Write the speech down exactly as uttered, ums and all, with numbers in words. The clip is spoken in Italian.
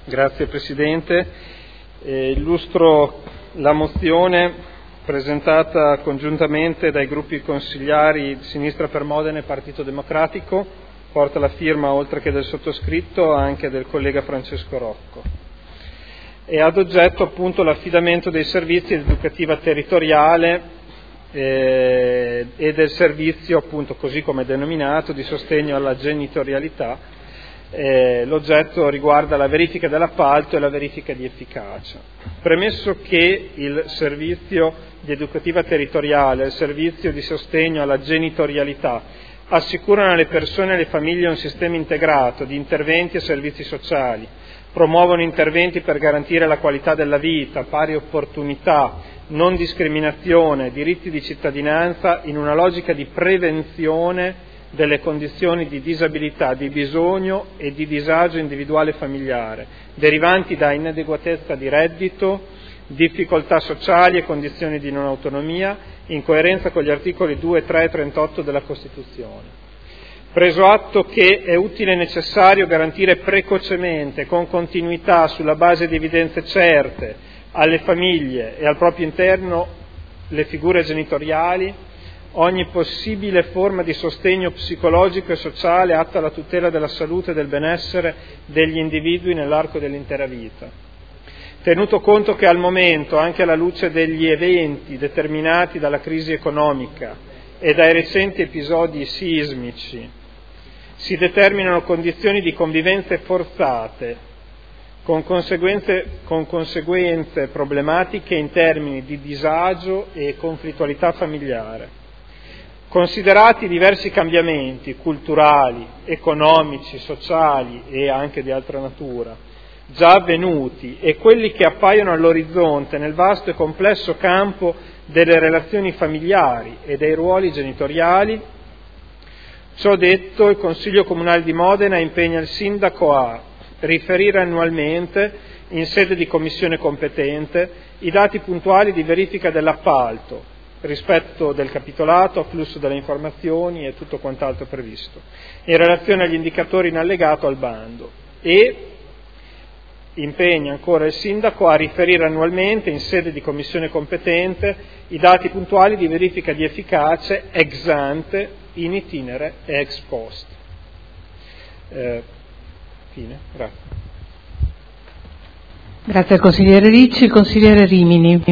Grazie Presidente. Eh, illustro la mozione presentata congiuntamente dai gruppi consigliari Sinistra per Modena e Partito Democratico, porta la firma oltre che del sottoscritto anche del collega Francesco Rocco. E ad oggetto appunto l'affidamento dei servizi educativa territoriale eh, e del servizio appunto così come denominato di sostegno alla genitorialità. Eh, l'oggetto riguarda la verifica dell'appalto e la verifica di efficacia. Premesso che il servizio di educativa territoriale e il servizio di sostegno alla genitorialità assicurano alle persone e alle famiglie un sistema integrato di interventi e servizi sociali, promuovono interventi per garantire la qualità della vita, pari opportunità, non discriminazione, diritti di cittadinanza in una logica di prevenzione delle condizioni di disabilità, di bisogno e di disagio individuale e familiare, derivanti da inadeguatezza di reddito, difficoltà sociali e condizioni di non autonomia, in coerenza con gli articoli due, tre e trentotto della Costituzione. Preso atto che è utile e necessario garantire precocemente, con continuità, sulla base di evidenze certe, alle famiglie e al proprio interno le figure genitoriali, ogni possibile forma di sostegno psicologico e sociale atta alla tutela della salute e del benessere degli individui nell'arco dell'intera vita. Tenuto conto che al momento, anche alla luce degli eventi determinati dalla crisi economica e dai recenti episodi sismici, si determinano condizioni di convivenze forzate, con conseguenze, con conseguenze problematiche in termini di disagio e conflittualità familiare. Considerati i diversi cambiamenti culturali, economici, sociali e anche di altra natura, già avvenuti e quelli che appaiono all'orizzonte nel vasto e complesso campo delle relazioni familiari e dei ruoli genitoriali, ciò detto, il Consiglio Comunale di Modena impegna il Sindaco a riferire annualmente, in sede di commissione competente, i dati puntuali di verifica dell'appalto, rispetto del capitolato, afflusso delle informazioni e tutto quant'altro previsto, in relazione agli indicatori in allegato al bando, e impegna ancora il Sindaco a riferire annualmente, in sede di commissione competente, i dati puntuali di verifica di efficacia ex ante, in itinere e ex post. Eh, fine. Grazie. Grazie al consigliere Ricci. Consigliere Rimini.